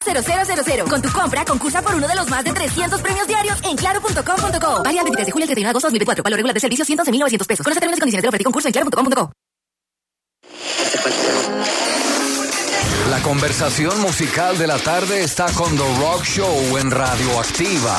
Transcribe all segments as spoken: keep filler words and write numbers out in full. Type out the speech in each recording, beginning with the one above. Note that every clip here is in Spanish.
cero cero cero cero. Con tu compra, concursa por uno de los más de trescientos premios diarios en claro punto com punto co. Válido del veintitrés de julio al treinta y uno de agosto de dos mil veinticuatro. Valor regular de servicio ciento once mil novecientos pesos. Conoce términos y condiciones del oferta y concurso en claro punto com punto co. La conversación musical de la tarde está con The Rock Show en Radioactiva.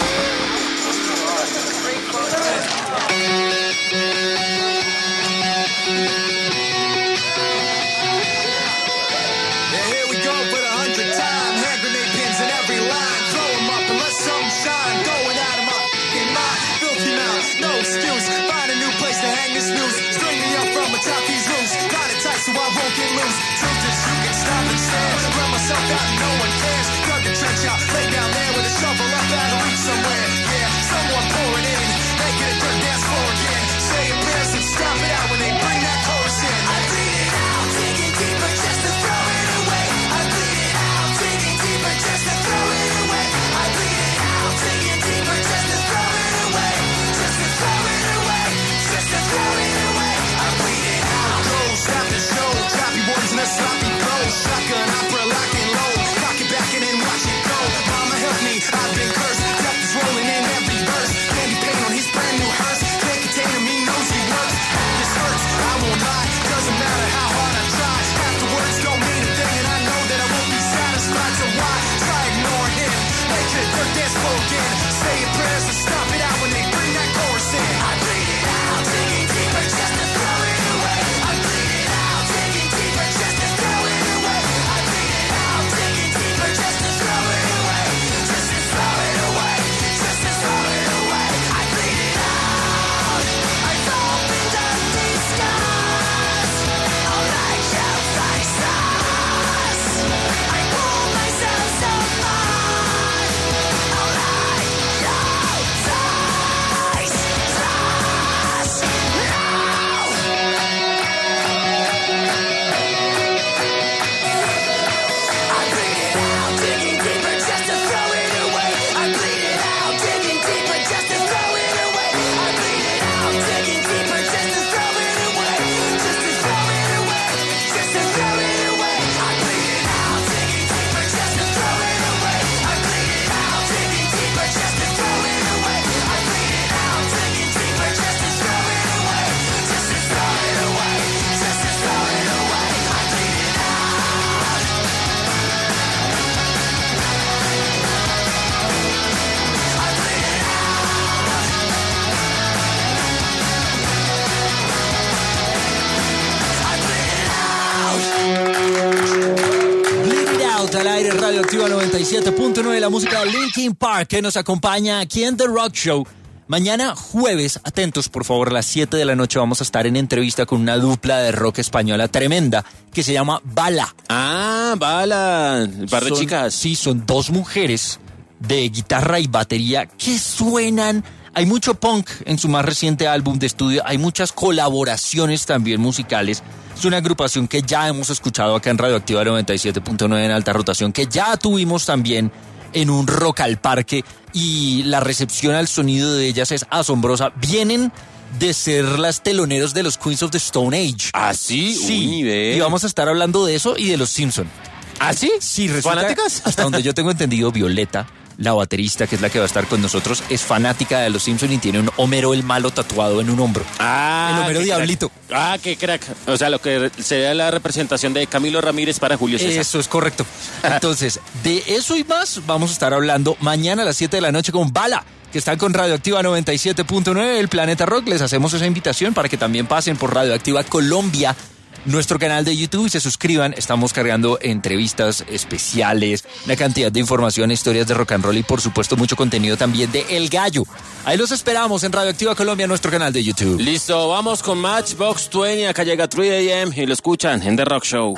Al aire Radioactiva noventa y siete punto nueve, la música de Linkin Park que nos acompaña aquí en The Rock Show. Mañana jueves, atentos por favor, a las siete de la noche vamos a estar en entrevista con una dupla de rock española tremenda que se llama Bala. Ah, Bala, un par de Son, chicas. Sí, son dos mujeres de guitarra y batería que suenan. Hay mucho punk en su más reciente álbum de estudio, hay muchas colaboraciones también musicales. Es una agrupación que ya hemos escuchado acá en Radioactiva noventa y siete punto nueve en alta rotación, que ya tuvimos también en un Rock al Parque, y la recepción al sonido de ellas es asombrosa. Vienen de ser las teloneros de los Queens of the Stone Age. ¿Ah, sí? Sí, Un nivel. y vamos a estar hablando de eso y de los Simpson. ¿Ah, sí? Sí, resulta, ¿Fanáticas? hasta donde yo tengo entendido, Violeta, la baterista, que es la que va a estar con nosotros, es fanática de los Simpson y tiene un Homero el malo tatuado en un hombro. Ah, el Homero qué Diablito. Crack. Ah, qué crack. O sea, lo que sería la representación de Camilo Ramírez para Julio César. Eso es correcto. Entonces, de eso y más vamos a estar hablando mañana a las siete de la noche con Bala, que están con Radioactiva noventa y siete punto nueve, el Planeta Rock. Les hacemos esa invitación para que también pasen por Radioactiva Colombia, nuestro canal de YouTube, y se suscriban. Estamos cargando entrevistas especiales, una cantidad de información, historias de rock and roll y por supuesto mucho contenido también de El Gallo. Ahí los esperamos en Radioactiva Colombia, nuestro canal de YouTube. Listo, vamos con Matchbox veinte, acá llega tres a eme y lo escuchan en The Rock Show.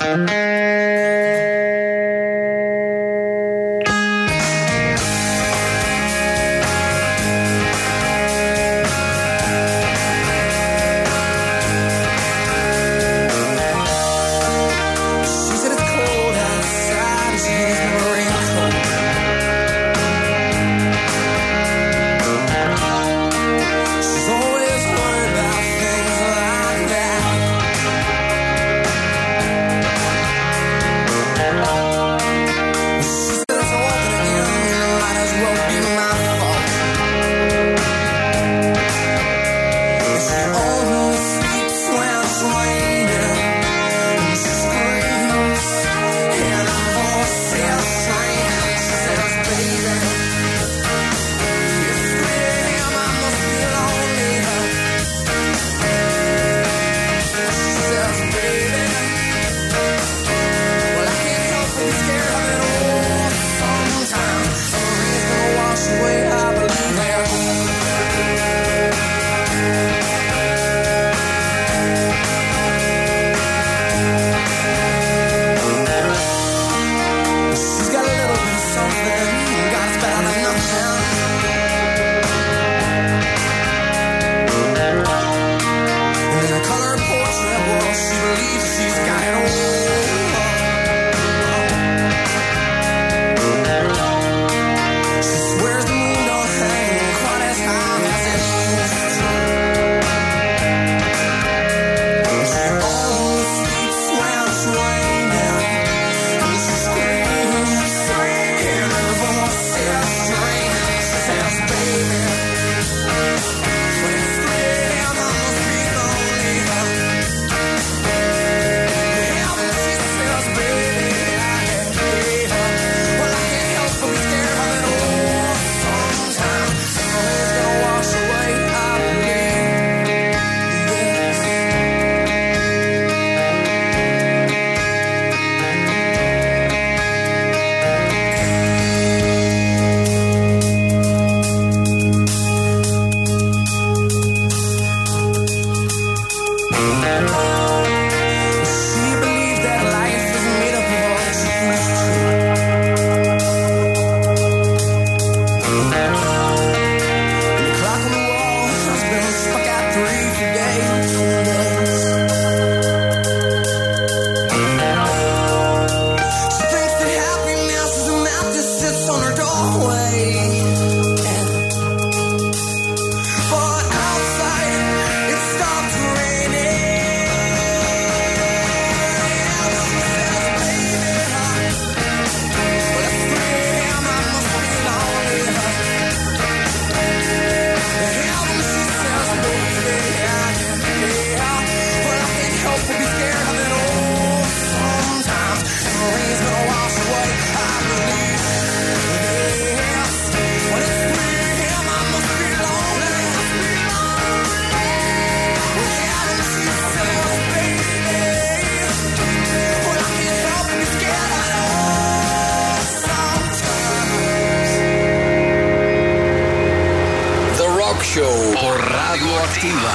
Show por Radioactiva.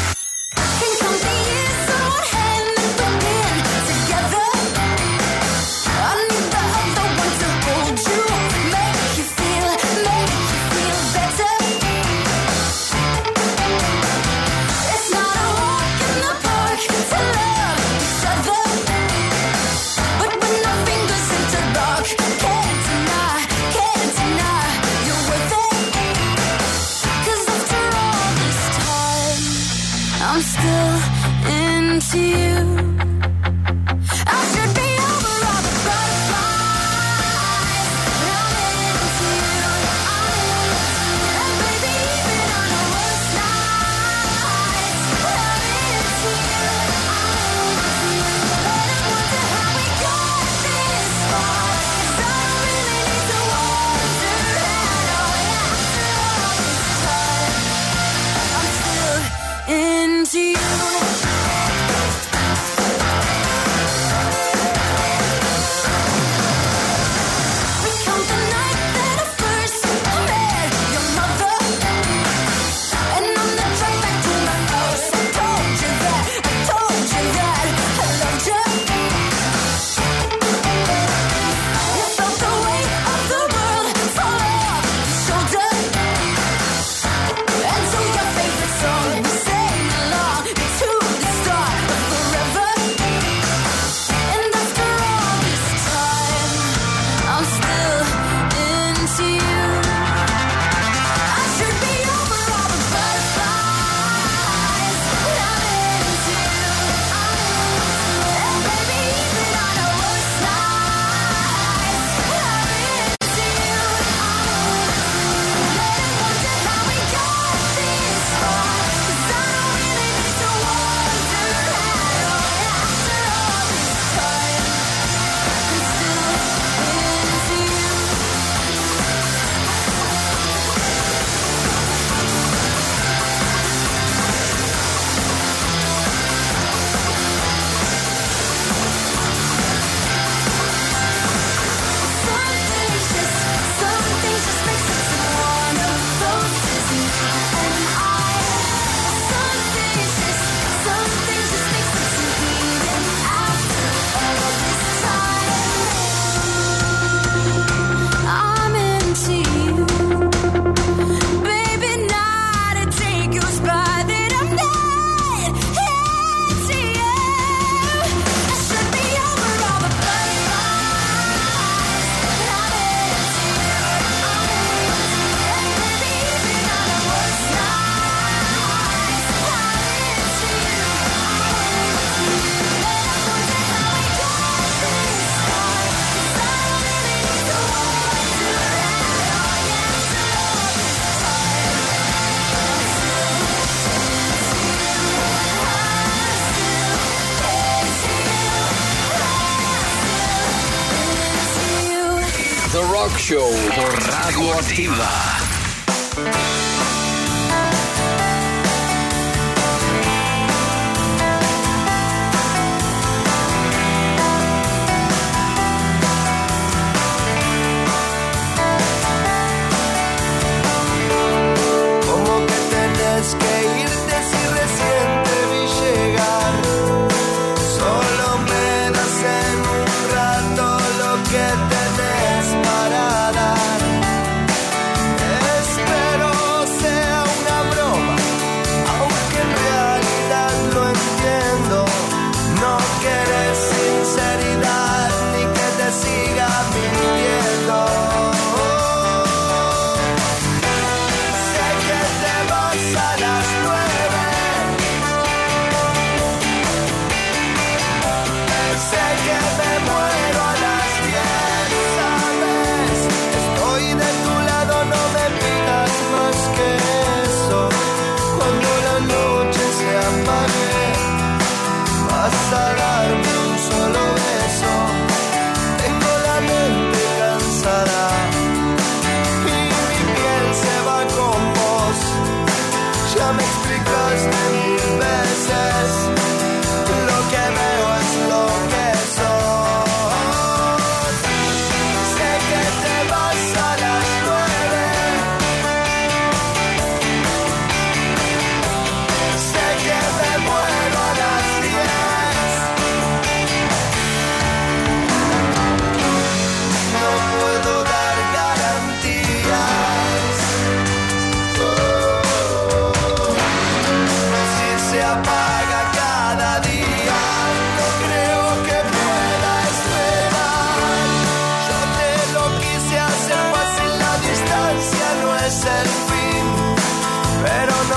I'm still into you. I should be over all the butterflies. I'm into you. I'm into you. And baby, even on the worst nights, I'm into you. I'm into you. But I wonder how we got this far. 'Cause I don't really need to wonder at all. After all this time, I'm still into you. Recount the night that I first met your mother, and on the drive back to my house, I told you that, I told you that I loved you. You felt the weight of the world fall off your shoulder, and so your favorite song was sang along to the start of forever. And after all this time, I'm still into you. I should be over all the butterflies, but I'm into you. I'm into you. And baby, even on the worst nights, I'm into you. I'm into you. Let it wonder how we got this far. 'Cause I don't really need to wonder at all. After all this time, I'm still into you. Some things just, some things just make sense, and one of those is you and I. Some things just, some things just make sense, and even after all this time, I'm into you. Baby, not a day goes by that I'm not into you. I should be over all the butterflies, but I'm into you. I'm into you. And baby, even on the worst nights, I'm into you. I'm into you. Let it wonder how we got this far. 'Cause I don't really need to wonder at all. After all this time, I'm still into you. I'm still into you. I'm still into you. The Rock Show por Radioactiva. Como que tenés que irte si recién te vi llegar. Solo me das en un rato lo que tenés para dar. Espero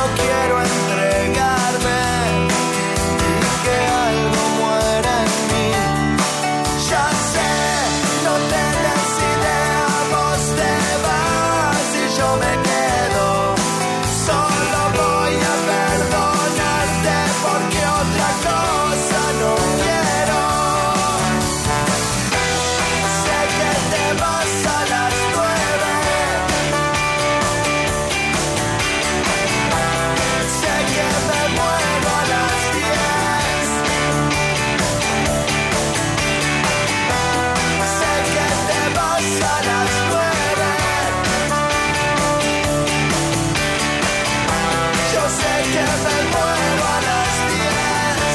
quiero entregarme y que algo muera en mí. Ya sé, no tenés idea, vos te vas y yo me quedo. Solo voy a perdonarte porque otra cosa no quiero. Sé que te vas a las nueve. Sé que me muero a las diez. Sé que te vas a las nueve. Yo sé que me muero a las diez.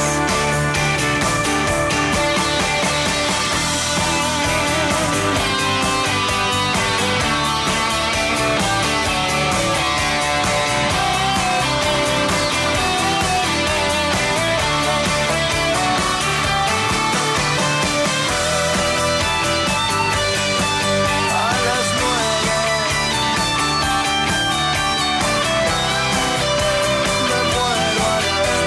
A las nueve. Me muero a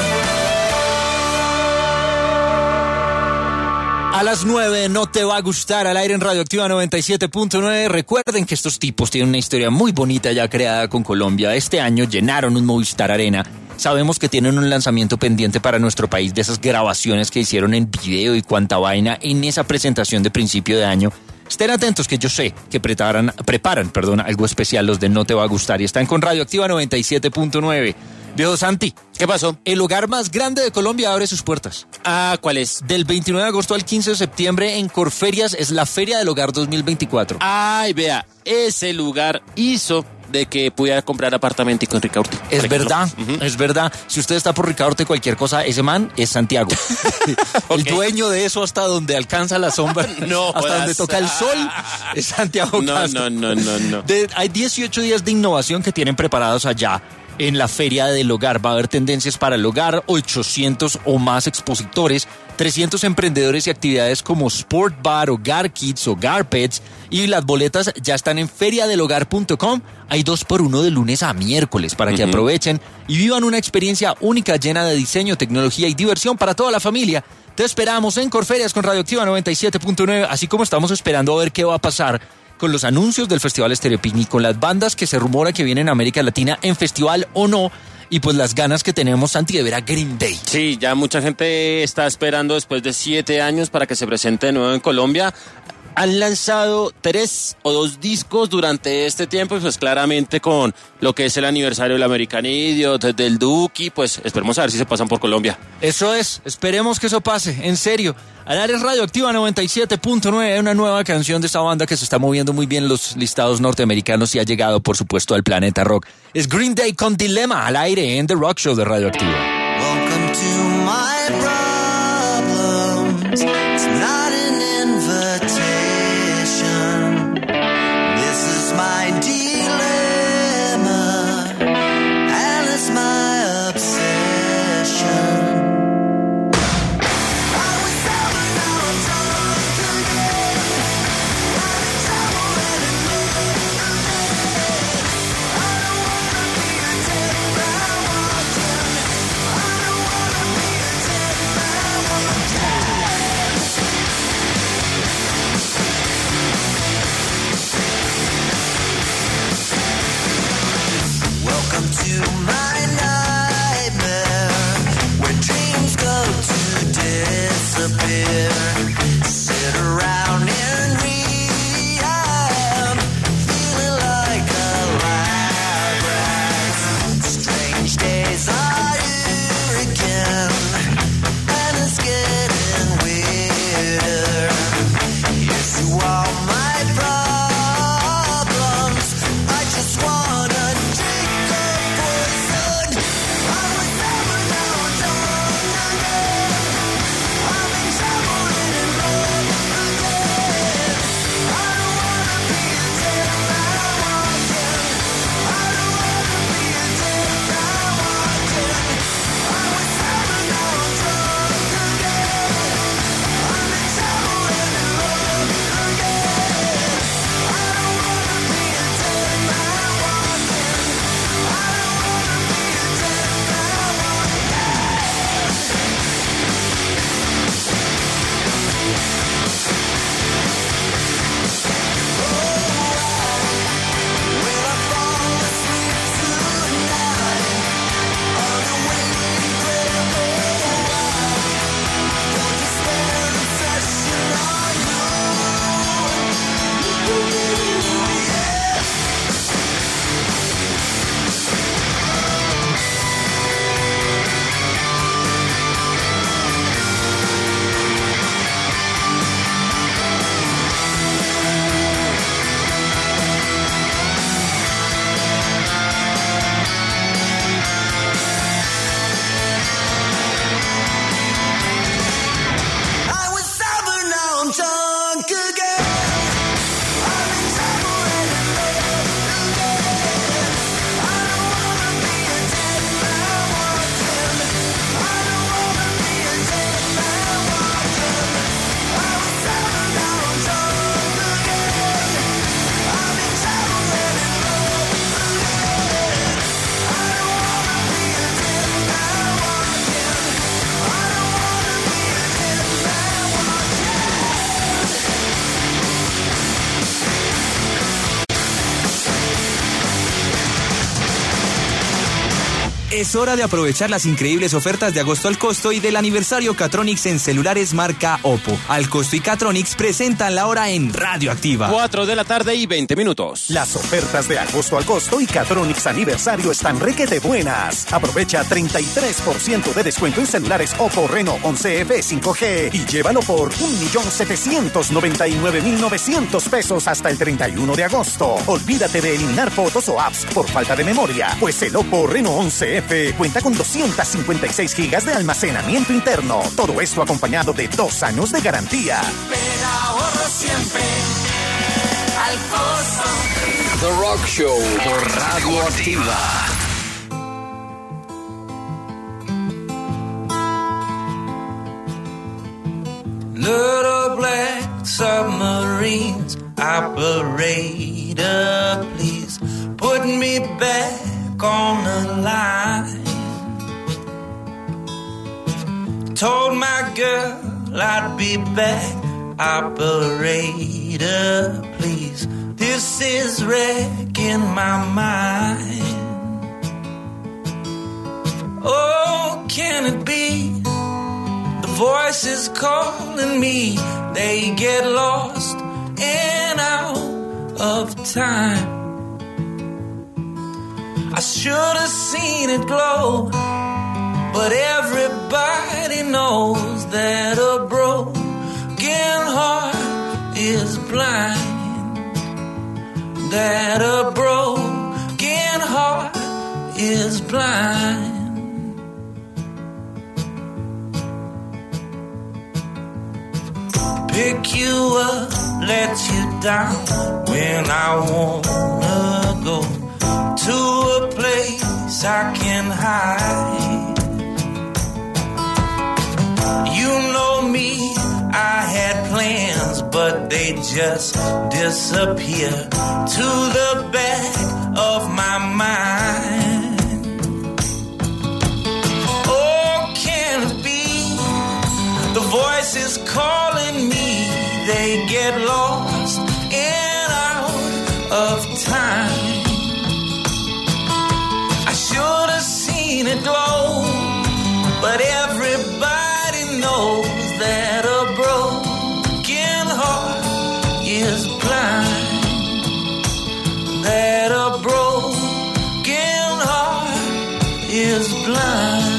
las A las nueve no te va a gustar, al aire en Radioactiva noventa y siete punto nueve. Recuerden que estos tipos tienen una historia muy bonita ya creada con Colombia. Este año llenaron un Movistar Arena. Sabemos que tienen un lanzamiento pendiente para nuestro país de esas grabaciones que hicieron en video y cuanta vaina en esa presentación de principio de año. Estén atentos que yo sé que preparan, preparan perdón, algo especial los de No Te Va a Gustar y están con Radioactiva noventa y siete punto nueve. Viejo Santi, ¿Qué pasó? el hogar más grande de Colombia abre sus puertas. Ah, ¿cuál es? Del veintinueve de agosto al quince de septiembre en Corferias es la Feria del Hogar dos mil veinticuatro. Ay, vea, ese lugar hizo de que pudiera comprar apartamentico en Ricaurte. Es por ejemplo. verdad, Ujú. es verdad. Si usted está por Ricaurte cualquier cosa, ese man es Santiago. El Ok. dueño de eso hasta donde alcanza la sombra, No hasta jodas. donde toca el sol, es Santiago No, Castro. no, no, no, no. De- hay dieciocho días de innovación que tienen preparados allá en la Feria del Hogar. Va a haber tendencias para el hogar, ochocientos o más expositores, trescientos emprendedores y actividades como Sport Bar, Hogar Kids, Hogar Pets, y las boletas ya están en feria del hogar punto com. Hay dos por uno de lunes a miércoles para que Ujú. aprovechen y vivan una experiencia única llena de diseño, tecnología y diversión para toda la familia. Te esperamos en Corferias con Radioactiva noventa y siete punto nueve, así como estamos esperando a ver qué va a pasar con los anuncios del Festival Estéreo Picnic, con las bandas que se rumora que vienen a América Latina en festival o no, y pues las ganas que tenemos, Santi, de ver a Green Day. Sí, ya mucha gente está esperando después de siete años para que se presente de nuevo en Colombia. Han lanzado tres o dos discos durante este tiempo y pues claramente con lo que es el aniversario del American Idiot, del Duki, pues esperemos a ver si se pasan por Colombia. Eso es, esperemos que eso pase, en serio. Al área Radioactiva noventa y siete punto nueve, hay una nueva canción de esta banda que se está moviendo muy bien en los listados norteamericanos y ha llegado, por supuesto, al planeta rock. Es Green Day con Dilema, al aire en The Rock Show de Radioactiva. Welcome to my problems. It's not an invitation. This is my dilemma, and it's my obsession. I was sober, now I'm drunk again. I'm in trouble and in I don't wanna be a dead man walking. I don't wanna be a dead man walking. Es hora de aprovechar las increíbles ofertas de agosto al costo y del aniversario Catronics en celulares marca Oppo. Al costo y Catronics presentan la hora en Radioactiva. cuatro de la tarde y veinte minutos. Las ofertas de agosto al costo y Catronics aniversario están requete buenas. Aprovecha treinta y tres por ciento de descuento en celulares Oppo Reno once F cinco G y llévalo por un millón setecientos noventa y nueve mil novecientos pesos hasta el treinta y uno de agosto. Olvídate de eliminar fotos o apps por falta de memoria, pues el Oppo Reno once F cuenta con doscientas cincuenta y seis gigas de almacenamiento interno. Todo esto acompañado de dos años de garantía. Pero ahorro siempre al costo. The Rock Show por Radioactiva. Little black submarines, operator, please put me back on the line. Told my girl I'd be back, operator, please. This is wrecking my mind. Oh, can it be? The voices calling me, they get lost and out of time. I should have seen it glow, but everybody knows that a broken heart is blind. That a broken heart is blind. Pick you up, let you down when I wanna go to a place I can hide. You know me, I had plans, but they just disappear to the back of my mind. Oh, can it be? The voices calling me, they get lost and out of time. I should have seen it glow, but everybody knows that a broken heart is blind. That a broken heart is blind.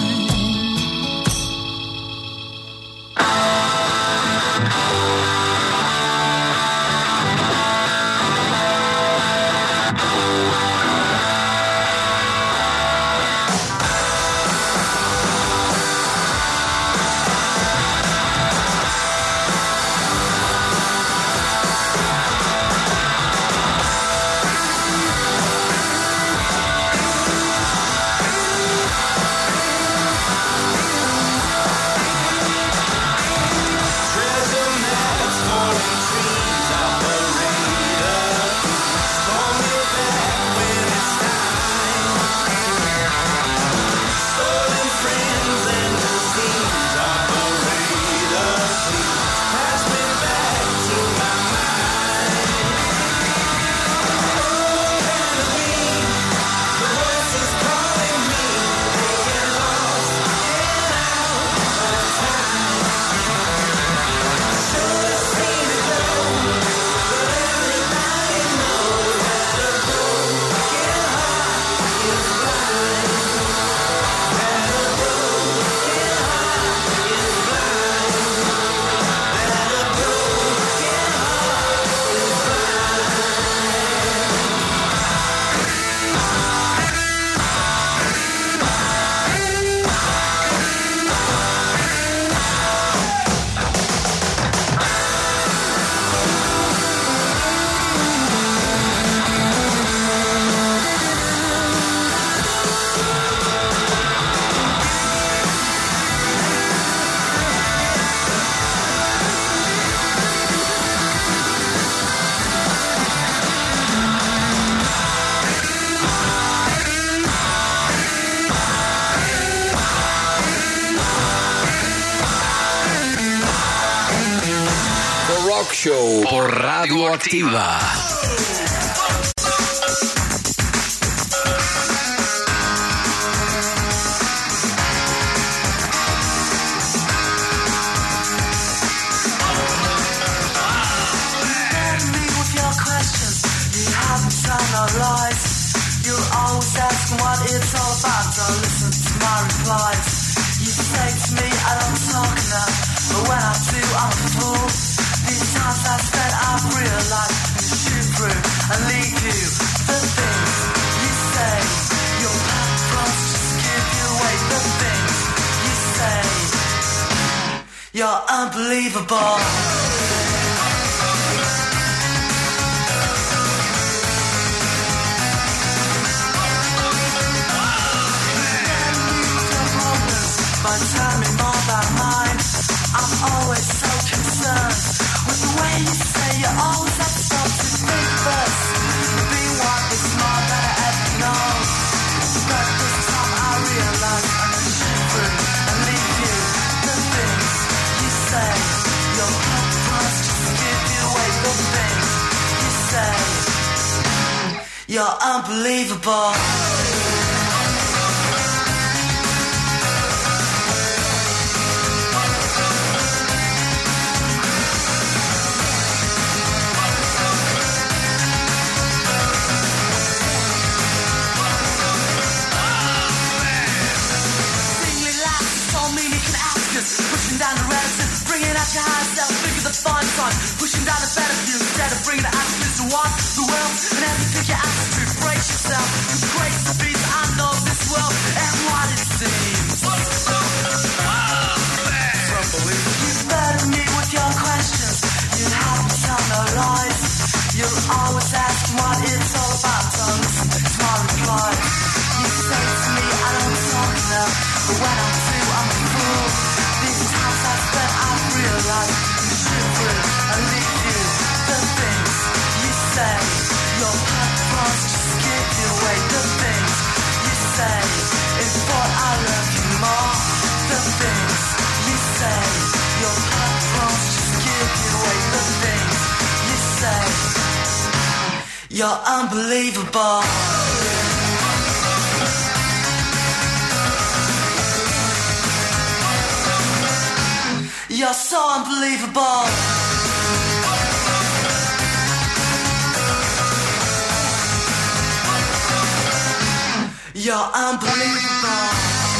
Show por Radioactiva. tell no lies. You'll always ask what it's all about. Don't listen to my replies. You say to me I don't talk enough, but when I do I'm a fool. These times I spent I've realized you shoot through and lead you. The things you say, your past just give you away. The things you say, you're unbelievable. But tell me more about mine. I'm always so concerned with the way you say you always have to stop to think first. Be one is more than I ever know. But this time I realize I'm gonna shoot through and leave you. The things you say, your purpose just give you away. The things you say, you're unbelievable. Pushing down the reticence, bringing out your higher self, figure the fun time. Pushing down the better view instead of bringing the attitudes to want the world and everything your attitude. Brace yourself, it's great to be the I know this world and what it seems. You burden me with your questions, you haven't tell no lies. You'll always ask what it's all about. Don't listen to my reply. You say to me I don't talk enough, but when I do I'm a fool. These times I spent I've realized you shoot through and leave you. The things you say, your purpose just give you away. The things you say is what I love you more. The things you say, your purpose just give you away. The things you say, you're unbelievable. You're so unbelievable. You're unbelievable.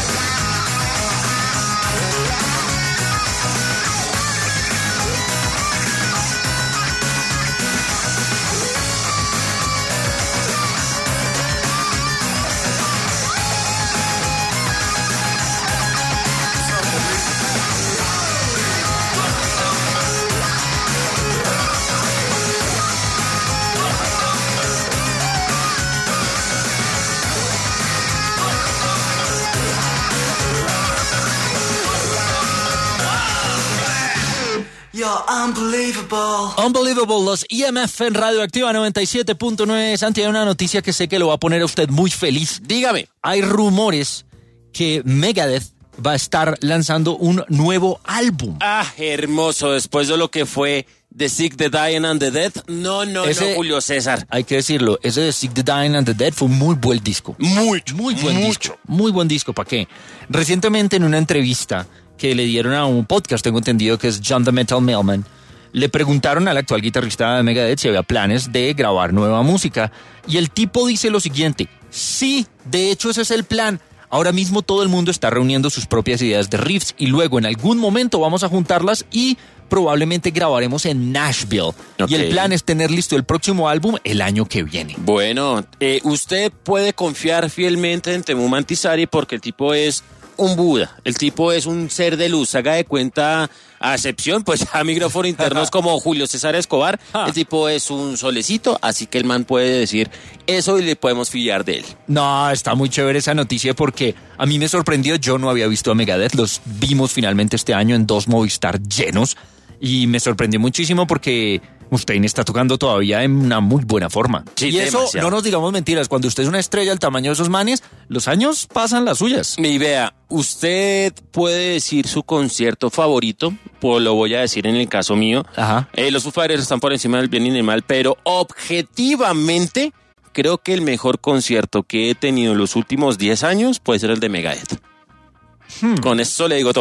You're unbelievable. Unbelievable, los E M F en Radioactiva noventa y siete punto nueve. Santi, hay una noticia que sé que lo va a poner a usted muy feliz. Dígame. Hay rumores que Megadeth va a estar lanzando un nuevo álbum. Ah, hermoso, después de lo que fue The Sick, The Dying and The Dead. No, no, Ese, no, Julio César. Hay que decirlo, ese The Sick, The Dying and The Dead fue un muy buen disco. Mucho, Muy buen mucho. disco. Muy buen disco, ¿para qué? Recientemente en una entrevista que le dieron a un podcast, tengo entendido que es John the Metal Mailman, le preguntaron al actual guitarrista de Megadeth si había planes de grabar nueva música. Y el tipo dice lo siguiente: sí, de hecho ese es el plan. Ahora mismo todo el mundo está reuniendo sus propias ideas de riffs y luego en algún momento vamos a juntarlas y probablemente grabaremos en Nashville. Okay. Y el plan es tener listo el próximo álbum el año que viene. Bueno, eh, usted puede confiar fielmente en Temu Mantisari porque el tipo es un Buda, el tipo es un ser de luz, haga de cuenta, a excepción pues a micrófono internos como Julio César Escobar, el tipo es un solecito, así que el man puede decir eso y le podemos fiar de él. No, está muy chévere esa noticia porque a mí me sorprendió, yo no había visto a Megadeth, los vimos finalmente este año en dos Movistar llenos y me sorprendió muchísimo porque Mustaine está tocando todavía en una muy buena forma. Sí, y eso, demasiado. no nos digamos mentiras, cuando usted es una estrella del tamaño de esos manes, los años pasan las suyas. Y vea, usted puede decir su concierto favorito, pues lo voy a decir en el caso mío. Ajá. Eh, los Foo Fighters están por encima del bien y del mal, pero objetivamente creo que el mejor concierto que he tenido en los últimos diez años puede ser el de Megadeth. Hmm. Con eso le digo todo.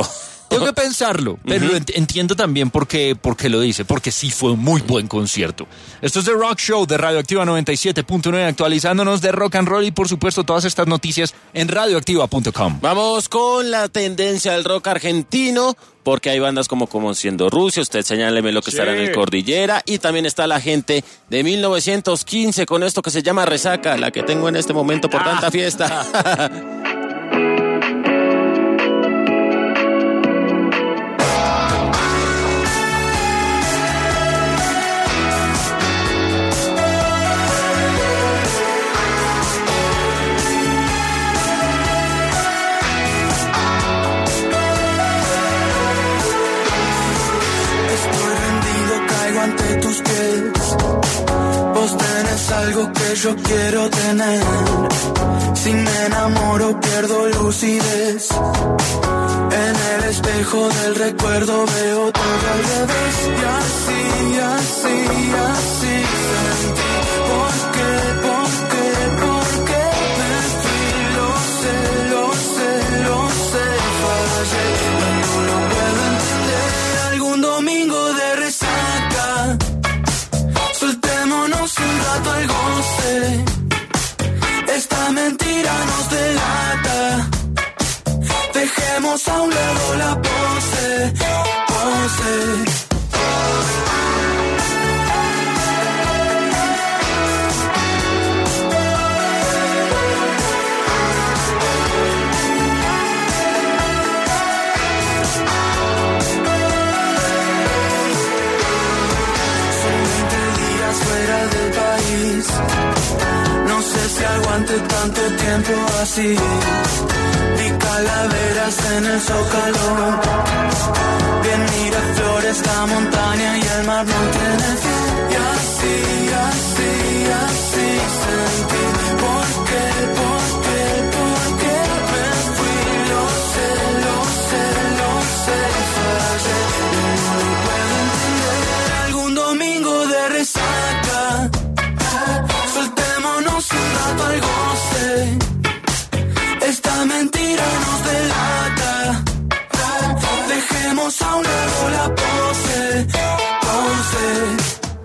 Tengo que pensarlo, pero Ujú. ent- entiendo también por qué, por qué lo dice, porque sí fue un muy buen concierto. Esto es The Rock Show de Radioactiva noventa y siete punto nueve, actualizándonos de rock and roll y por supuesto todas estas noticias en radioactiva punto com. Vamos con la tendencia del rock argentino, porque hay bandas como Conociendo Rusia, usted señáleme lo que estará en el Cordillera, y también está la gente de mil novecientos quince con esto que se llama Resaca, la que tengo en este momento por tanta fiesta. Estoy rendido, caigo ante tus pies. Vos tenés algo que yo quiero tener. Si me enamoro pierdo lucidez. En el espejo del recuerdo veo todo al revés. Y así, así, así sentí. ¿Por qué, por qué, por qué me fui? Lo sé, lo sé, lo sé. Fallé, no lo puedo entender. Algún domingo de resaca, soltémonos un rato al goce. Esta mentira nos delata. Dejemos a un lado la pose, pose. Son veinte días fuera del país. No sé si aguante tanto tiempo así. Vi calaveras en el zócalo. Bien mira flores la montaña y el mar no tiene fin. Y así, así, así sentí. ¿Por qué, por qué, por qué me fui? Lo sé, lo sé, lo sé. Fallé, no lo puedo entender. Algún domingo de resaca, soltémonos un rato al goce. Esta mentira nos delata. Dejemos a un lado la pose, pose.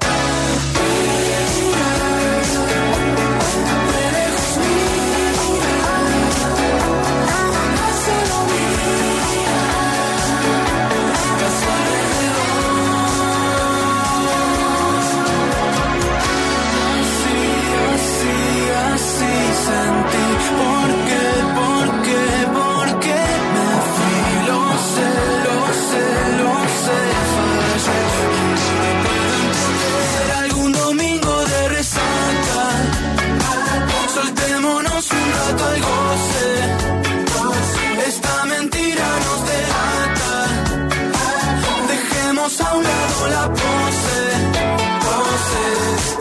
A un lado la pose, pose.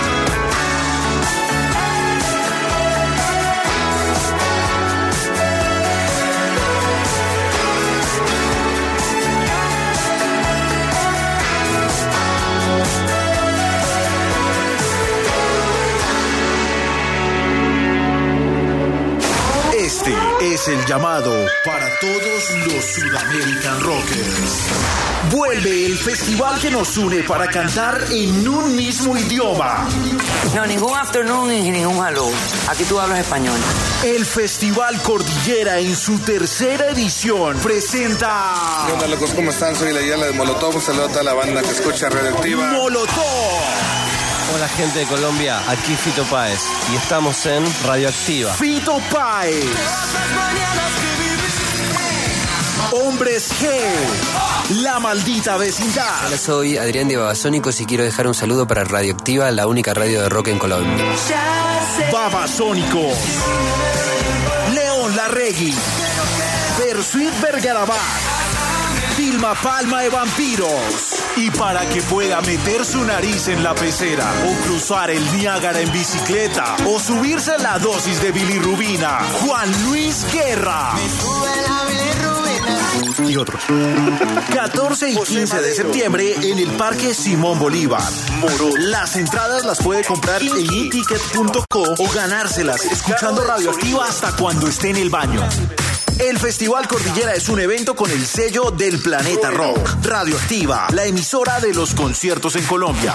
Este es el llamado para todos los Sudamerican Rockers. Vuelve el festival que nos une para cantar en un mismo idioma. No, ningún afternoon y ningún hello. Aquí tú hablas español. El Festival Cordillera en su tercera edición presenta... ¿Qué onda, locos? ¿Cómo están? Soy la Yala de Molotov. Un saludo a toda la banda que escucha Radioactiva. Molotov. Hola, gente de Colombia. Aquí Fito Páez. Y estamos en Radioactiva. Fito Páez. Hombres G. La Maldita Vecindad. Hola, soy Adrián de Babasónicos y quiero dejar un saludo para Radioactiva, la única radio de rock en Colombia. Babasónicos. León Larregui. Persuit Vergarabat. Vilma Palma de Vampiros. Y para que pueda meter su nariz en la pecera, o cruzar el Niágara en bicicleta, o subirse a la dosis de bilirrubina, Juan Luis Guerra. Y otros. catorce y quince de septiembre en el Parque Simón Bolívar. Moro. Las entradas las puede comprar en i ticket punto co o ganárselas escuchando Radioactiva hasta cuando esté en el baño. El Festival Cordillera es un evento con el sello del Planeta Rock. Radioactiva, la emisora de los conciertos en Colombia.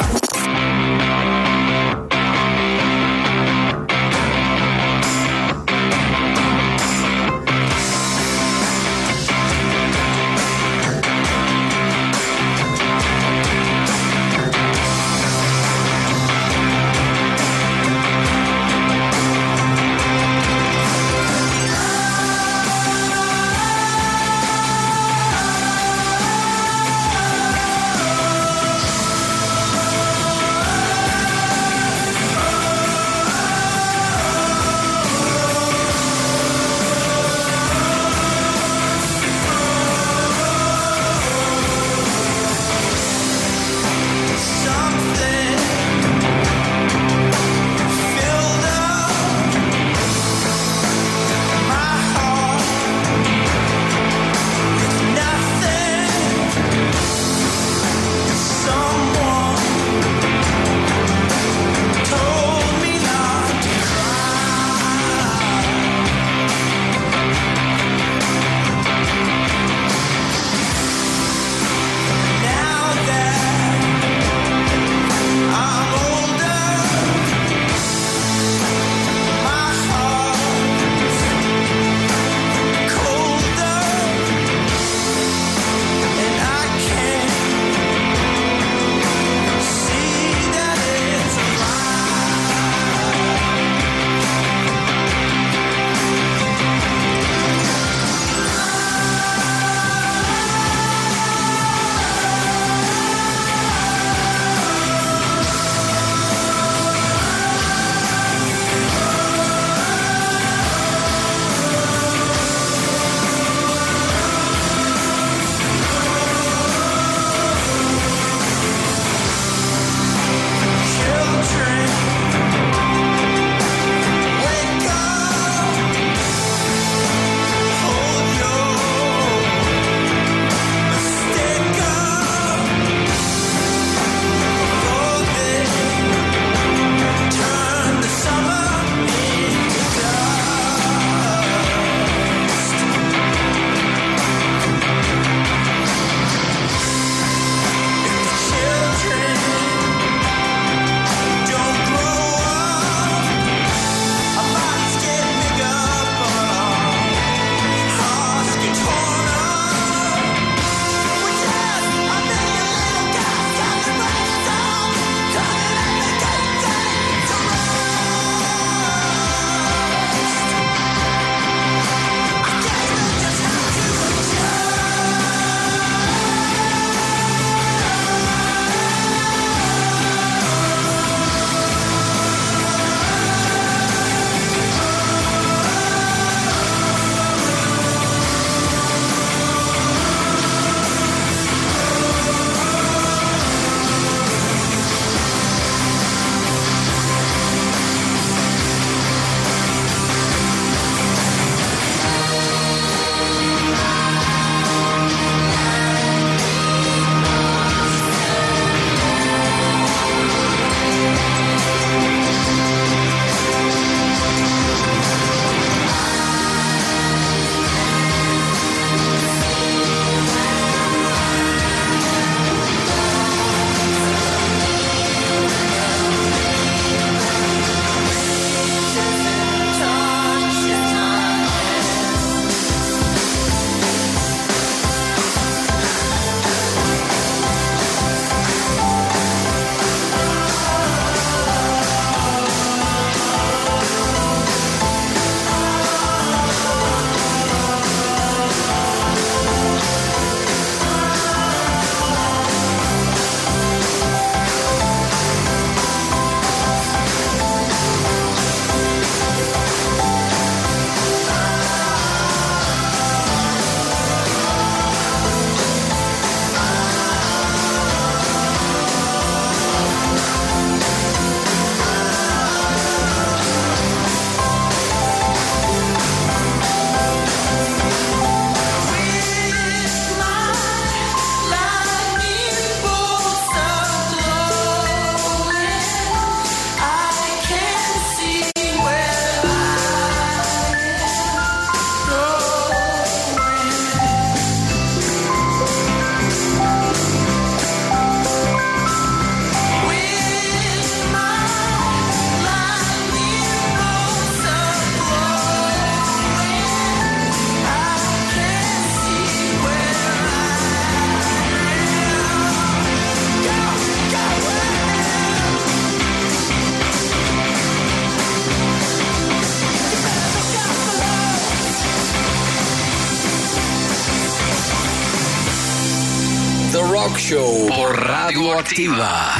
Rock Show por Radioactiva.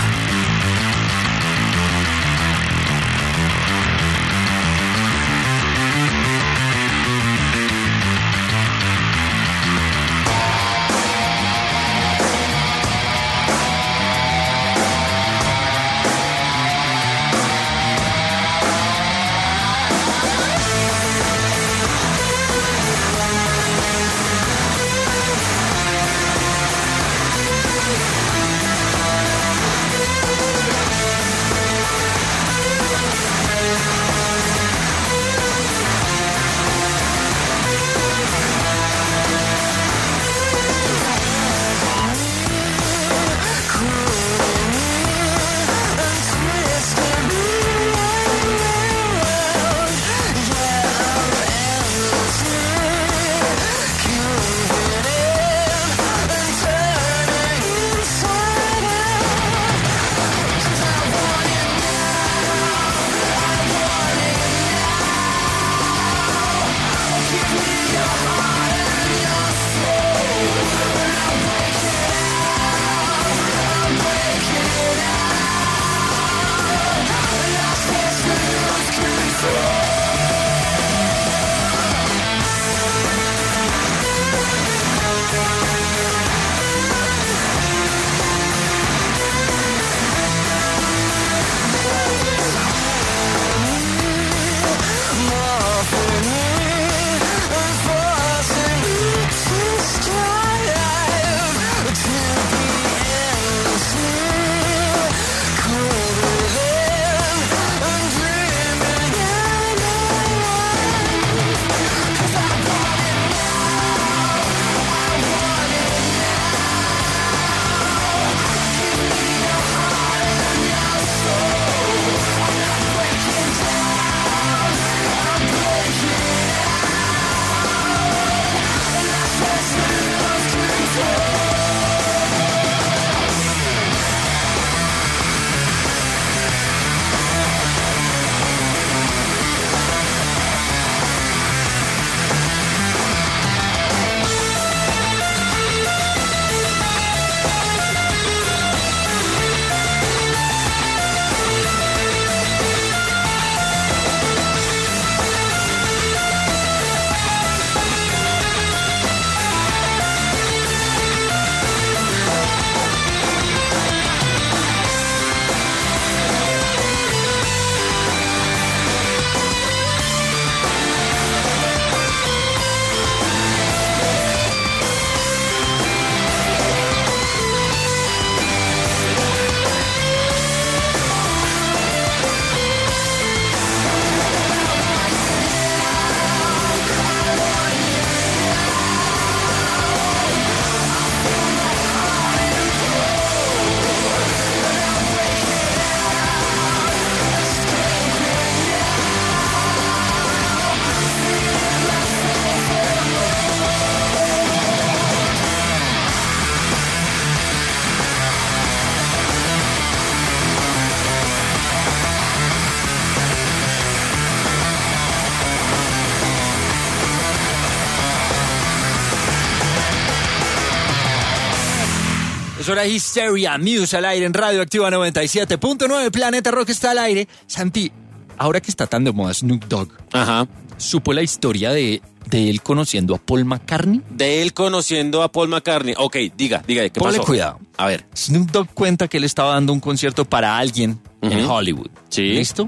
Es hora de Hysteria, Muse al aire en Radioactiva noventa y siete punto nueve, Planeta Rock está al aire. Santi, ahora que está tan de moda Snoop Dogg, Ajá. ¿supo la historia de, de él conociendo a Paul McCartney? De él conociendo a Paul McCartney. Ok, diga, diga, ¿qué Ponle pasó? cuidado. A ver. Snoop Dogg cuenta que él estaba dando un concierto para alguien Ujú. en Hollywood. Sí. ¿Listo?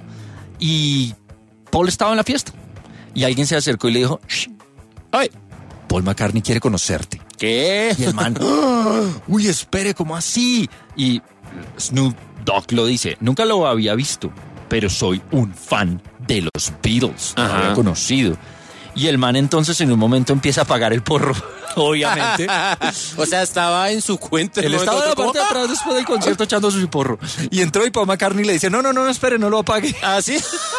Y Paul estaba en la fiesta. Y alguien se acercó y le dijo, "Shh, Ay, Paul McCartney quiere conocerte." ¿qué? Y el man, "Ah, uy, espere, ¿cómo así?" Y Snoop Dogg lo dice, nunca lo había visto, pero soy un fan de los Beatles, lo Ajá. había conocido. Y el man entonces en un momento empieza a pagar el porro, obviamente. O sea, estaba en su cuenta. Él ¿no? estaba en la ¿Cómo? parte de atrás después del concierto echando su porro. Y entró y Paul McCartney le dice, no, no, no, espere, no lo apague. ¿Ah, sí?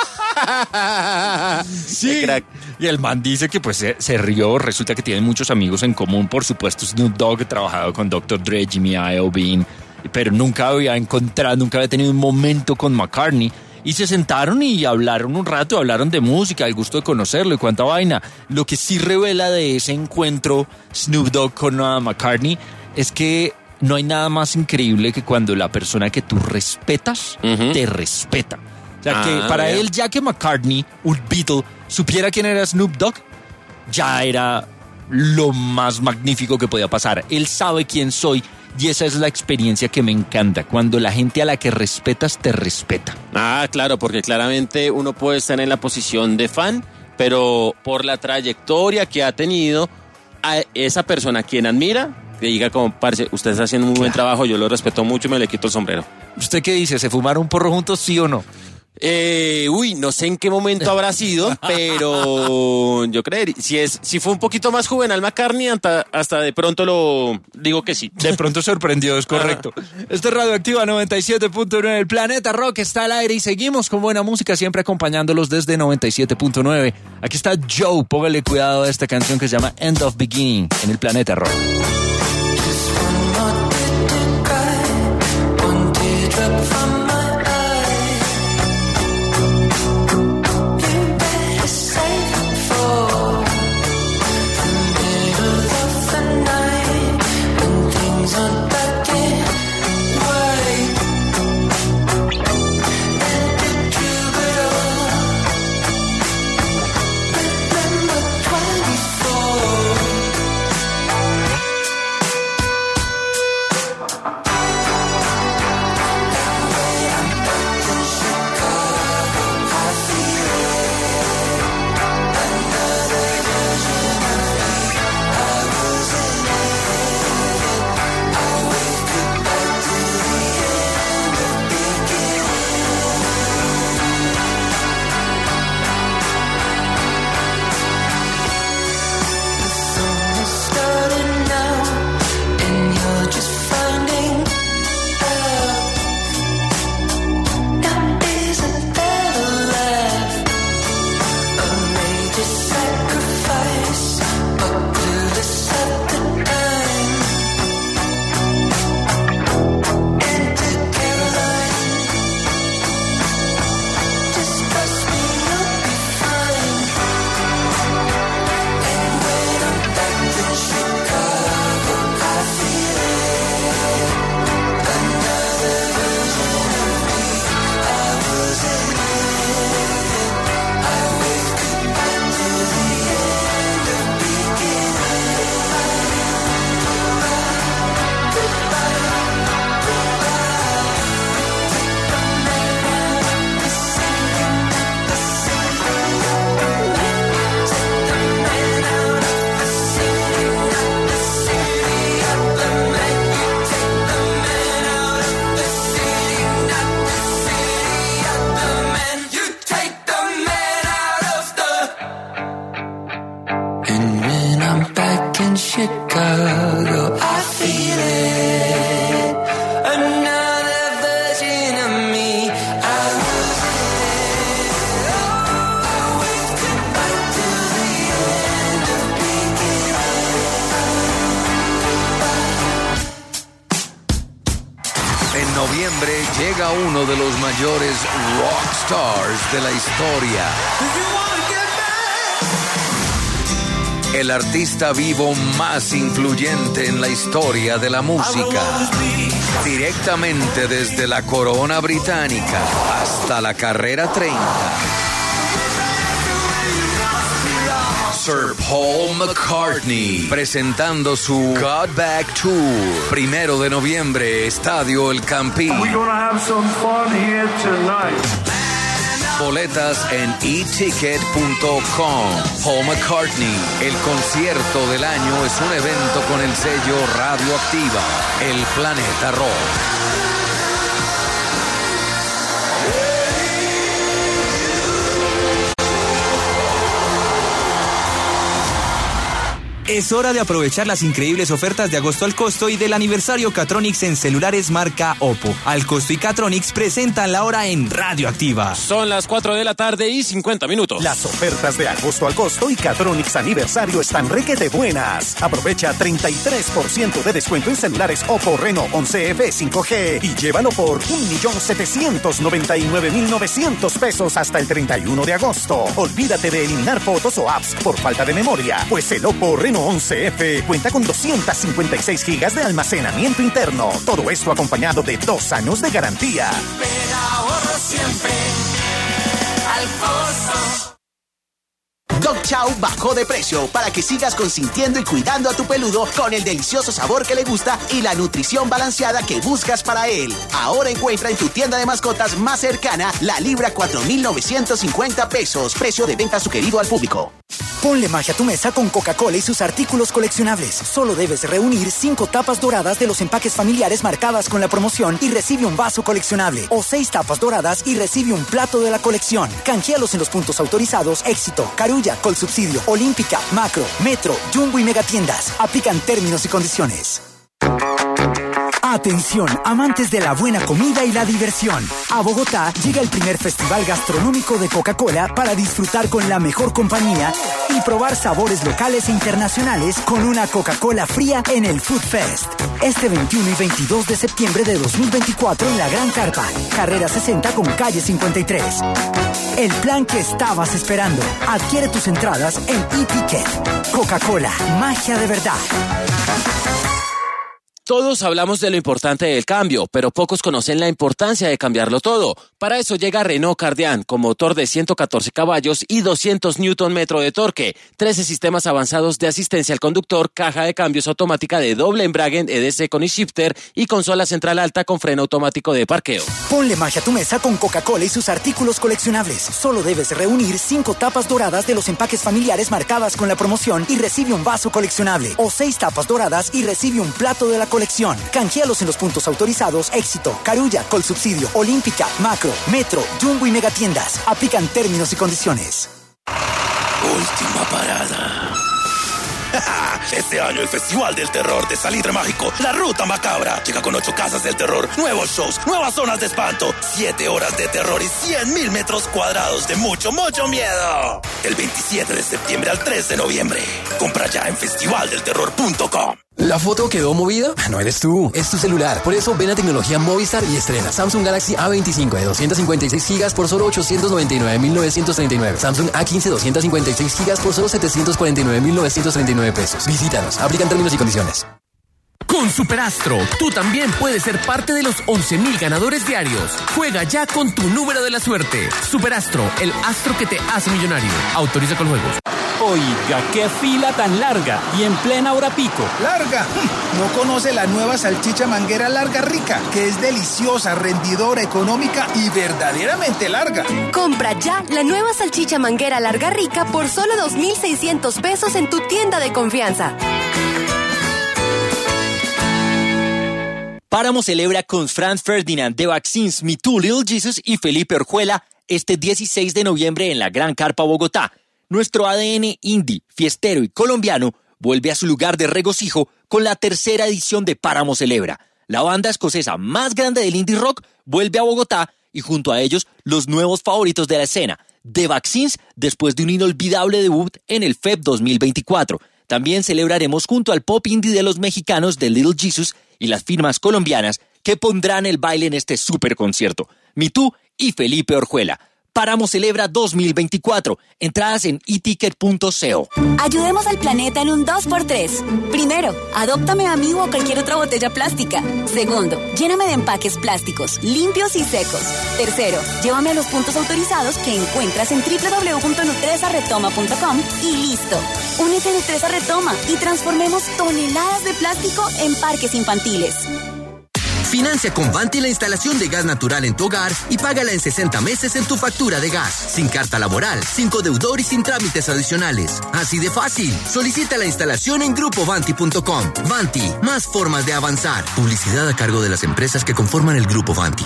Sí. Qué crack. Y el man dice que pues se, se rió, resulta que tienen muchos amigos en común, por supuesto Snoop Dogg ha trabajado con doctor Dre, Jimmy Iovine, pero nunca había encontrado, nunca había tenido un momento con McCartney. Y se sentaron y hablaron un rato, hablaron de música, el gusto de conocerlo y cuánta vaina. Lo que sí revela de ese encuentro Snoop Dogg con uh, McCartney es que no hay nada más increíble que cuando la persona que tú respetas uh-huh. te respeta. O sea, ah, que para bien. él, ya que McCartney, un Beatle, supiera quién era Snoop Dogg, ya era lo más magnífico que podía pasar. Él sabe quién soy y esa es la experiencia que me encanta, cuando la gente a la que respetas te respeta. Ah, claro, porque claramente uno puede estar en la posición de fan, pero por la trayectoria que ha tenido, a esa persona a quien admira, que diga como, parce, usted está haciendo un muy buen trabajo, yo lo respeto mucho y me le quito el sombrero. ¿Usted qué dice? ¿Se fumaron un porro juntos, sí o no? Eh, uy, no sé en qué momento habrá sido, pero yo creo, si es, si fue un poquito más juvenil McCartney, hasta, hasta de pronto lo digo que sí. De pronto sorprendió, es correcto. Esto es Radioactiva noventa y siete punto nueve, el Planeta Rock está al aire y seguimos con buena música, siempre acompañándolos desde noventa y siete punto nueve. Aquí está Joe, póngale cuidado a esta canción que se llama End of Beginning en el Planeta Rock. Chicago, I feel it. Another version of me. I was it. I waved goodbye to the end of beginning. En noviembre llega uno de los mayores rock stars de la historia. El artista vivo más influyente en la historia de la música. Directamente desde la corona británica hasta la carrera treinta. Sir Paul McCartney presentando su Got Back Tour. Primero de noviembre, Estadio El Campín. We're gonna have some fun here tonight. Boletas en e ticket punto com. Paul McCartney, el concierto del año, es un evento con el sello Radioactiva, el Planeta Rock. Es hora de aprovechar las increíbles ofertas de agosto al costo y del aniversario Catronics en celulares marca Oppo. Al costo y Catronics presentan la hora en Radioactiva. Son las cuatro de la tarde y cincuenta minutos. Las ofertas de agosto al costo y Catronics aniversario están requete buenas. Aprovecha treinta y tres por ciento de descuento en celulares Oppo Reno once F cinco G y llévalo por un millón setecientos noventa y nueve mil novecientos pesos hasta el treinta y uno de agosto. Olvídate de eliminar fotos o apps por falta de memoria, pues el Oppo Reno Reno once F cuenta con doscientas cincuenta y seis gigas de almacenamiento interno. Todo esto acompañado de dos años de garantía. Pero ahorro siempre al Costo. Dog Chow bajó de precio para que sigas consintiendo y cuidando a tu peludo con el delicioso sabor que le gusta y la nutrición balanceada que buscas para él. Ahora encuentra en tu tienda de mascotas más cercana la libra cuatro mil novecientos cincuenta pesos, precio de venta sugerido al público. Ponle magia a tu mesa con Coca-Cola y sus artículos coleccionables. Solo debes reunir cinco tapas doradas de los empaques familiares marcadas con la promoción y recibe un vaso coleccionable. O seis tapas doradas y recibe un plato de la colección. Canjealos en los puntos autorizados Éxito, Carulla, Colsubsidio, Olímpica, Macro, Metro, Jumbo y Megatiendas. Aplican términos y condiciones. Atención, amantes de la buena comida y la diversión. A Bogotá llega el primer festival gastronómico de Coca-Cola para disfrutar con la mejor compañía y probar sabores locales e internacionales con una Coca-Cola fría en el Food Fest. Este veintiuno y veintidós de septiembre de dos mil veinticuatro en la Gran Carpa, carrera sesenta con calle cincuenta y tres. El plan que estabas esperando. Adquiere tus entradas en eTicket. Coca-Cola, magia de verdad. Todos hablamos de lo importante del cambio, pero pocos conocen la importancia de cambiarlo todo. Para eso llega Renault Kardian, con motor de ciento catorce caballos y doscientos newton metro de torque, trece sistemas avanzados de asistencia al conductor, caja de cambios automática de doble embrague E D C con e-shifter y consola central alta con freno automático de parqueo. Ponle magia a tu mesa con Coca-Cola y sus artículos coleccionables. Solo debes reunir cinco tapas doradas de los empaques familiares marcadas con la promoción y recibe un vaso coleccionable. O seis tapas doradas y recibe un plato de la colección. Canjealos en los puntos autorizados Éxito, Carulla, Colsubsidio, Olímpica, Macro, Metro, Jumbo y Megatiendas. Aplican términos y condiciones. Última parada. Este año el Festival del Terror de Salitre Mágico, La Ruta Macabra, llega con ocho casas del terror, nuevos shows, nuevas zonas de espanto, siete horas de terror y cien mil metros cuadrados de mucho, mucho miedo. Del veintisiete de septiembre al tres de noviembre. Compra ya en festival del terror punto com. ¿La foto quedó movida? No eres tú, es tu celular. Por eso ven a Tecnología Movistar y estrena Samsung Galaxy A veinticinco de doscientos cincuenta y seis gigas por solo ochocientos noventa y nueve mil novecientos treinta y nueve. Samsung A quince doscientos cincuenta y seis gigas por solo setecientos cuarenta y nueve mil novecientos treinta y nueve pesos. Visítanos, aplican términos y condiciones. Con Superastro, tú también puedes ser parte de los once mil ganadores diarios. Juega ya con tu número de la suerte. Superastro, el astro que te hace millonario. Autoriza con juegos. Oiga, qué fila tan larga y en plena hora pico. ¿Larga? ¿No conoce la nueva salchicha manguera Larga Rica? Que es deliciosa, rendidora, económica y verdaderamente larga. Compra ya la nueva salchicha manguera Larga Rica por solo dos mil seiscientos pesos en tu tienda de confianza. Páramo celebra con Franz Ferdinand, The Vaccines, Me Too, Little Jesus y Felipe Orjuela este dieciséis de noviembre en la Gran Carpa, Bogotá. Nuestro A D N indie, fiestero y colombiano vuelve a su lugar de regocijo con la tercera edición de Páramo Celebra. La banda escocesa más grande del indie rock vuelve a Bogotá y junto a ellos los nuevos favoritos de la escena, The Vaccines, después de un inolvidable debut en el F E P dos mil veinticuatro. También celebraremos junto al pop indie de los mexicanos de Little Jesus y las firmas colombianas que pondrán el baile en este super concierto. Me Too y Felipe Orjuela. Páramo Celebra dos mil veinticuatro. Entradas en eticket punto co. Ayudemos al planeta en un dos por tres. Primero, adóptame a mí o a cualquier otra botella plástica. Segundo, lléname de empaques plásticos, limpios y secos. Tercero, llévame a los puntos autorizados que encuentras en doble u doble u doble u punto nutresa retoma punto com y listo. Únete a Nutresa Retoma y transformemos toneladas de plástico en parques infantiles. Financia con Vanti la instalación de gas natural en tu hogar y págala en sesenta meses en tu factura de gas. Sin carta laboral, sin codeudor y sin trámites adicionales. Así de fácil. Solicita la instalación en grupo vanti punto com. Vanti, más formas de avanzar. Publicidad a cargo de las empresas que conforman el grupo Vanti.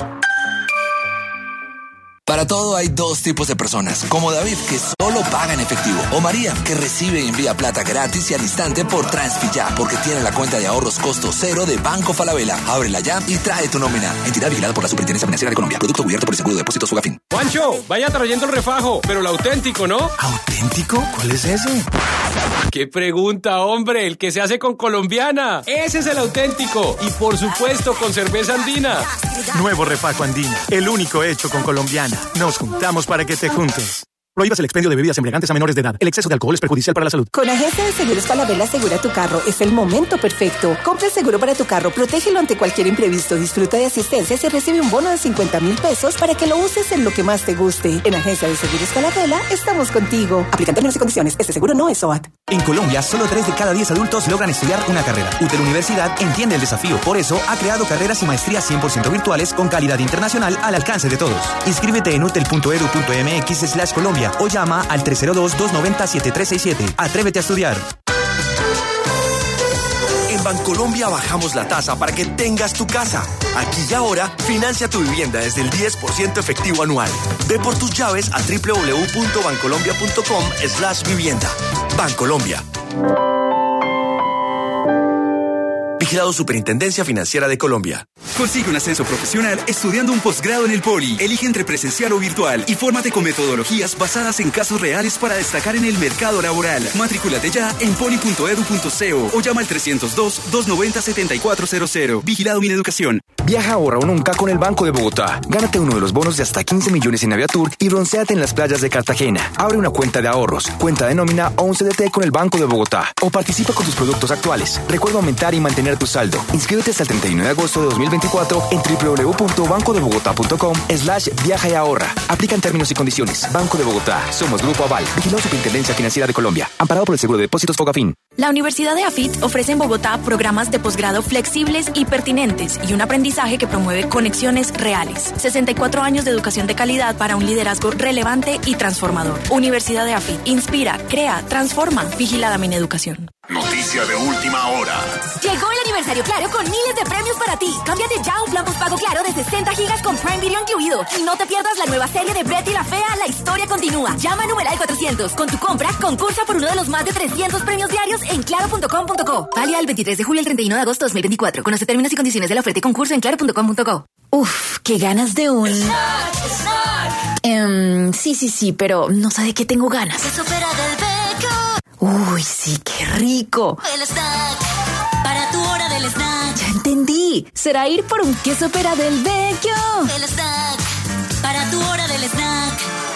Para todo hay dos tipos de personas, como David, que solo paga en efectivo, o María, que recibe y envía plata gratis y al instante por Transfilla, porque tiene la cuenta de ahorros costo cero de Banco Falabella. Ábrela ya y trae tu nómina. Entidad vigilada por la Superintendencia Financiera de Colombia. Producto cubierto por el Seguro de Depósitos Fogafín. Juancho, vaya trayendo el refajo, pero el auténtico, ¿no? ¿Auténtico? ¿Cuál es ese? ¡Qué pregunta, hombre! El que se hace con colombiana. Ese es el auténtico. Y por supuesto con cerveza andina. Nuevo refajo andina, el único hecho con colombiana. Nos juntamos para que te juntes. Prohíbas el expendio de bebidas embriagantes a menores de edad. El exceso de alcohol es perjudicial para la salud. Con Agencia de Seguros Falabella asegura tu carro. Es el momento perfecto. Compra el seguro para tu carro, protégelo ante cualquier imprevisto, disfruta de asistencia y recibe un bono de cincuenta mil pesos para que lo uses en lo que más te guste. En Agencia de Seguros Falabella estamos contigo. Aplican términos y condiciones. Este seguro no es O A T. En Colombia, solo tres de cada diez adultos logran estudiar una carrera. UTEL Universidad entiende el desafío. Por eso, ha creado carreras y maestrías cien por ciento virtuales con calidad internacional al alcance de todos. Inscríbete en utel.edu.mx slash Colombia o llama al tres cero dos, dos nueve cero, siete tres seis siete. Atrévete a estudiar. En Bancolombia bajamos la tasa para que tengas tu casa. Aquí y ahora, financia tu vivienda desde el diez por ciento efectivo anual. Ve por tus llaves a doble u doble u doble u punto bancolombia punto com slash vivienda. Bancolombia. Vigilado Superintendencia Financiera de Colombia. Consigue un ascenso profesional estudiando un posgrado en el Poli. Elige entre presencial o virtual y fórmate con metodologías basadas en casos reales para destacar en el mercado laboral. Matrículate ya en poli punto edu punto co o llama al trescientos dos, doscientos noventa, setenta y cuatro cero cero. Vigilado Mineducación. Viaja ahora o nunca con el Banco de Bogotá. Gánate uno de los bonos de hasta quince millones en Aviatur y broncéate en las playas de Cartagena. Abre una cuenta de ahorros, cuenta de nómina o un C D T con el Banco de Bogotá. O participa con tus productos actuales. Recuerda aumentar y mantener tu saldo. Inscríbete hasta el treinta y uno de agosto de dos mil veinticuatro en doble u doble u doble u punto banco de bogotá punto com slash viaja y ahorra. Aplican términos y condiciones. Banco de Bogotá. Somos Grupo Aval. Vigilado Superintendencia Financiera de Colombia. Amparado por el Seguro de Depósitos Fogafín. La Universidad de AFIT ofrece en Bogotá programas de posgrado flexibles y pertinentes y un aprendizaje que promueve conexiones reales. sesenta y cuatro años de educación de calidad para un liderazgo relevante y transformador. Universidad de AFIT. Inspira, crea, transforma. Vigilada Mineducación. Noticia de última hora. Llegó el aniversario Claro con miles de premios para ti. Cámbiate ya a un plan postpago Claro de sesenta gigas con Prime Video incluido. Y no te pierdas la nueva serie de Betty la Fea, La Historia Continúa. Llama a numeral cuatrocientos. Con tu compra, concursa por uno de los más de trescientos premios diarios en claro punto com punto co. Válida el veintitrés de julio al treinta y uno de agosto de dos mil veinticuatro. Conoce términos y condiciones de la oferta y concurso en claro punto com punto co. Uf, qué ganas de un... Snack, snack. Um, sí, sí, sí, pero no sé de qué tengo ganas. ¿Qué supera del Vecchio? Uy, sí, qué rico. El snack, para tu hora del snack. Ya entendí, será ir por un queso pera del Vecchio. El snack, para tu hora del snack.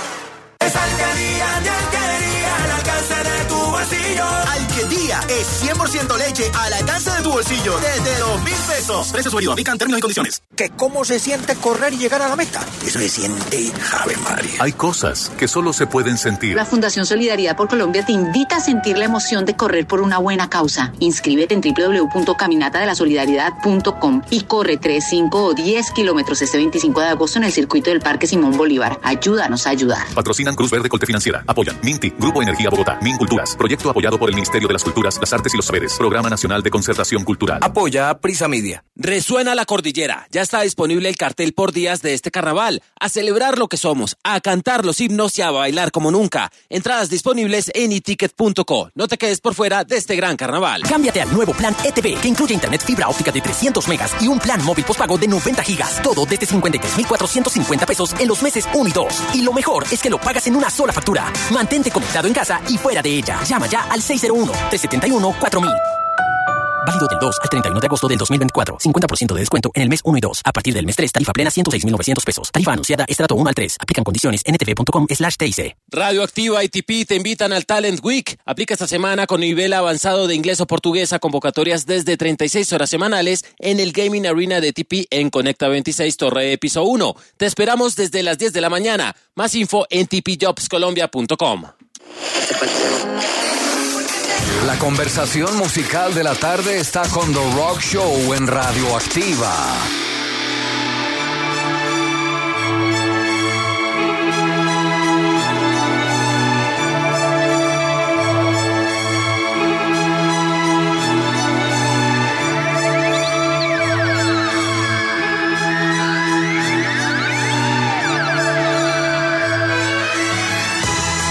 Es Alquería de Alquería, al alcance de tu bolsillo. Alquería es cien por ciento leche al alcance de tu bolsillo desde dos mil pesos. Precios válidos, aplican términos y condiciones. ¿Que cómo se siente correr y llegar a la meta? Eso se siente Ave María. Hay cosas que solo se pueden sentir. La Fundación Solidaridad por Colombia te invita a sentir la emoción de correr por una buena causa. Inscríbete en doble u doble u doble u punto caminata de la solidaridad punto com y corre tres, cinco o diez kilómetros este veinticinco de agosto en el circuito del Parque Simón Bolívar. Ayúdanos a ayudar. Patrocinan Cruz Verde Colte Financiera. Apoyan Minti, Grupo Energía Bogotá, Minculturas. Proyecto apoyado por el Ministerio de las Culturas, las Artes y los Saberes. Programa Nacional de Concertación Cultural. Apoya a Prisa Media. Resuena la cordillera. Ya está disponible el cartel por días de este carnaval. A celebrar lo que somos, a cantar los himnos y a bailar como nunca. Entradas disponibles en e ticket punto co. No te quedes por fuera de este gran carnaval. Cámbiate al nuevo plan E T V, que incluye internet fibra óptica de trescientos megas y un plan móvil postpago de noventa gigas. Todo desde cincuenta y tres mil cuatrocientos cincuenta pesos en los meses uno y dos. Y lo mejor es que lo pagas en una sola factura. Mantente conectado en casa y fuera de ella. Llama ya al seis cero uno, tres siete uno, cuatro mil. Válido del dos al treinta y uno de agosto del dos mil veinticuatro. cincuenta por ciento de descuento en el mes uno y dos. A partir del mes tres, tarifa plena ciento seis mil novecientos pesos. Tarifa anunciada estrato uno al tres. Aplican condiciones en etv punto com slash T I C. Radioactiva y T P te invitan al Talent Week. Aplica esta semana con nivel avanzado de inglés o portugués a convocatorias desde treinta y seis horas semanales en el Gaming Arena de T P en Conecta veintiséis Torre E Piso uno. Te esperamos desde las diez de la mañana. Más info en t p jobs colombia punto com. La conversación musical de la tarde está con The Rock Show en Radioactiva.